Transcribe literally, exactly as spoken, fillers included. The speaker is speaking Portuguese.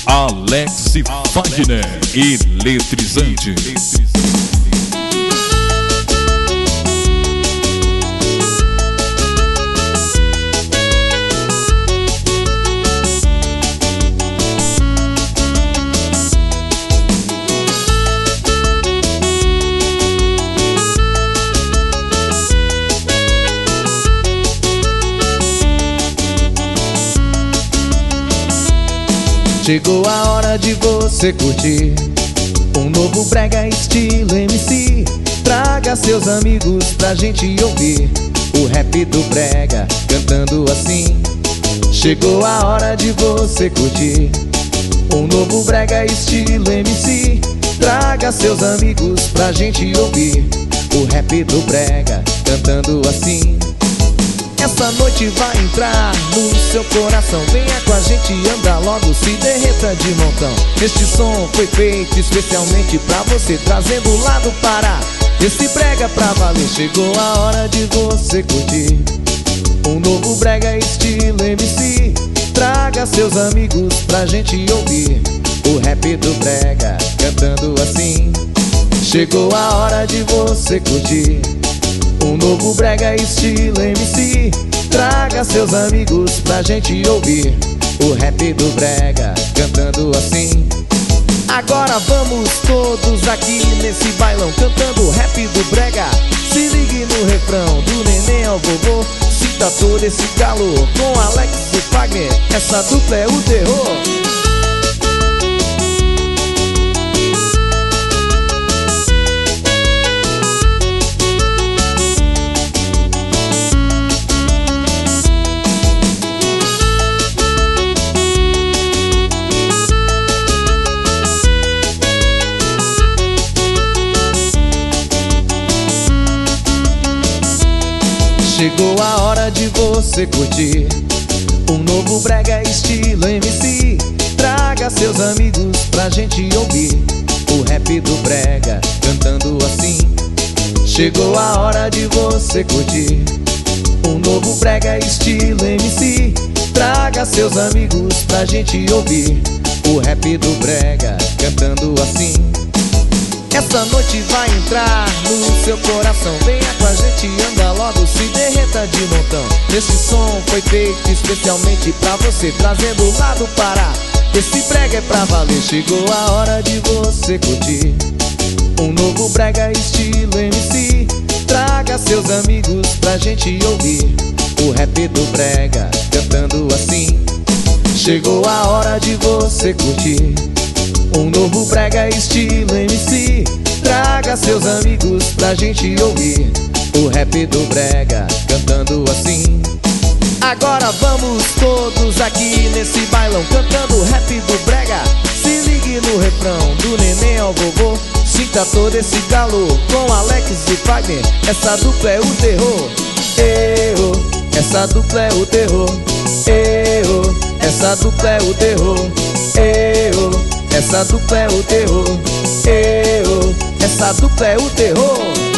Alex Fagner, eletrizante. Chegou a hora de você curtir um novo brega estilo M C. Traga seus amigos pra gente ouvir o rap do brega cantando assim. Chegou a hora de você curtir um novo brega estilo M C. Traga seus amigos pra gente ouvir o rap do brega cantando assim. Essa noite vai entrar no seu coração. Venha com a gente, anda logo, se derreta de montão. Este som foi feito especialmente pra você, trazendo o lado Pará. Esse brega pra valer. Chegou a hora de você curtir um novo brega estilo M C. Traga seus amigos pra gente ouvir o rap do brega cantando assim. Chegou a hora de você curtir um novo brega estilo M C. Traga seus amigos pra gente ouvir o rap do brega cantando assim. Agora vamos todos aqui nesse bailão cantando o rap do brega. Se ligue no refrão, do neném ao vovô. Sinta todo esse calor com Alex e Fagner. Essa dupla é o terror. Chegou a hora de você curtir um novo brega estilo M C. Traga seus amigos pra gente ouvir o rap do brega cantando assim. Chegou a hora de você curtir um novo brega estilo M C. Traga seus amigos pra gente ouvir o rap do brega cantando assim. Essa noite vai entrar no seu coração. Venha com a gente, anda logo, se derreta de montão. Esse som foi feito especialmente pra você, trazendo o lado Pará. Esse brega é pra valer. Chegou a hora de você curtir um novo brega estilo M C. Traga seus amigos pra gente ouvir o rap do brega cantando assim. Chegou a hora de você curtir um novo brega estilo M C. Traga seus amigos pra gente ouvir o rap do brega cantando assim. Agora vamos todos aqui nesse bailão cantando o rap do brega. Se ligue no refrão, do neném ao vovô. Sinta todo esse calor com Alex e Fagner. Essa dupla é o terror. Eu, essa dupla é o terror. Eu, essa dupla é o terror. Eu, essa dupla é o terror. Eu, essa dupla é o terror.